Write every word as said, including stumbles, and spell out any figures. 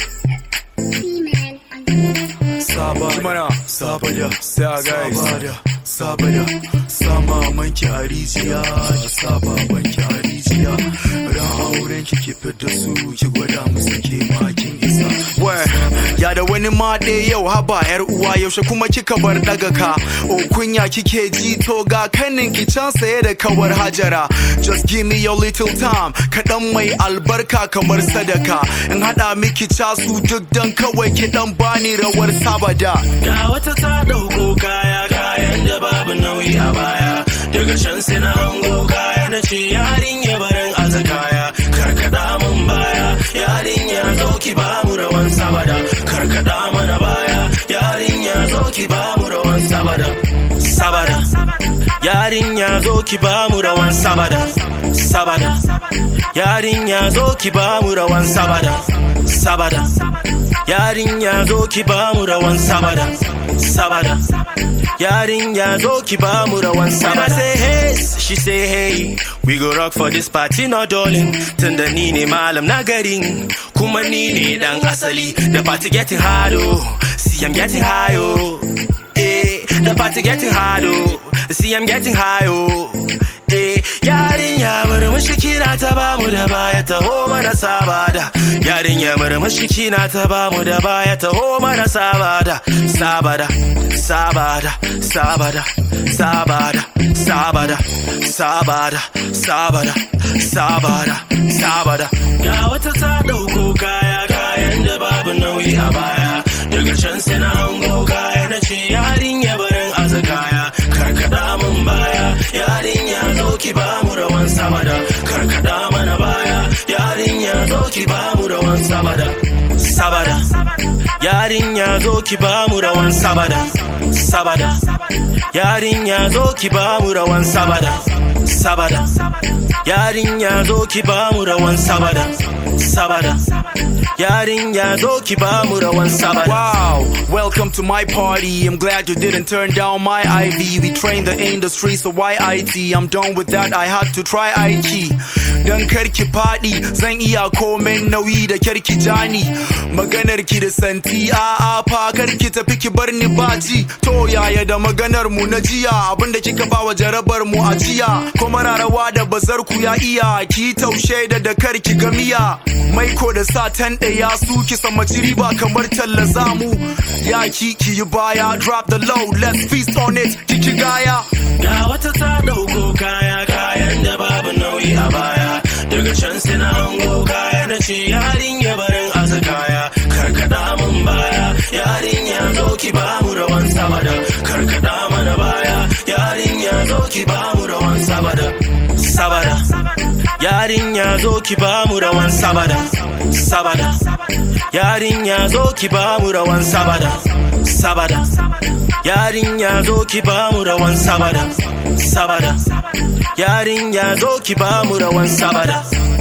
Sabada, mana sabada, sabada, sabada, sama manki a rijiya, saba manki a rijiya. Ran auren ki ki fita su ki gwada musu ke makin isa. Wai, ya da wani ma ɗaya yau haba yar uwa yaushe kuma kika bar daga ka. O kunya kike ji to ga kanin ki can saye da kawar Hajara. Just give me your little time, kaɗan mai albarka kamar sadaka. In haɗa miki casu duk dan kawai ki dan bani rawar sabada. Ga wata ta dauko kaya kayan da babu nauyi a baya. Daga can sai na hango kaya na ce yarin ya barin aza kaya. Karkada mun baya yarin ya zo ki ba mu rawan sabada. Karkada mana baya yarin ya zo ki ba mu rawan sabada. Sabada yarin ya zo ki ba mu rawan sabada. Sabada yarin ya zo ki ba mu rawan sabada. Sabada yarin ya zo ki ba mu rawan sabada. Sabada yarin ya zo ki ba mu rawan sabada. Say hey, she say hey, we go rock for this party no darling. Tunda ni ne malam na garin, kuma ni ne dan asali. The party getting hard oh, see I'm getting high oh. Eh, the party getting hard oh, see I'm getting high oh. Eh, yarin ya murmushi kina ta ba mu da baya taho mana sabada. Yarin ya murmushi kina ta ba mu da baya taho mana sabada. Sabada, sabada, sabada, sabada, sabada, sabada, sabada, sabada, sabada. Ga wata ta dauko kaya kayan da babu nauyi a baya. Daga can sai na hango kaya na ce yarin ya barin aza kaya. Karkada mun baya yarin ya zo ki ba mu rawan sabada. Karkada mana baya yarin ya zo ki ba mu rawan sabada. Sabada yarin ya zo ki ba mu rawan sabada. Sabada yarin ya zo ki ba mu rawan sabada. Sabada yarin ya zo ki ba mu rawan sabada. Sabada yarin ya zo ki ba mu rawan sabada. Wow, welcome to my party. I'm glad you didn't turn down my I V. We train the industry, so why I T? I'm done with that, I had to try I T. Dan karki faɗi, zan iya komen nauyi da karki jani. Maganar ki da santi, a'a fa karki tafi ki bar ni baci. To yaya da maganar mu na jiya, abinda kika bawa jarabar mu a jiya. Kuma rawa da bazar ku ya iya, ki taushe da da karki gamiya. Maiko da satan ɗaya su ki sama riba kamar talla zamu. Ya ki ki yi baya, drop the low, let's feast on it, kiki gaya. Ga wata ta dauko kaya kayan da babu nauyi a baya. Daga can sai na hango kaya na ce yarin ya barin aza kaya. Karkada mun baya yarin ya zo ki ba mu rawan sabada. Karkada mana baya yarin ya zo ki ba mu rawan sabada. Sabada yarin ya zo ki ba mu rawan sabada. Sabada yarin ya zo ki ba mu rawan sabada. Sabada yarin ya zo ki ba mu rawan sabada. Sabada yarin ya zo ki ba mu rawan sabada.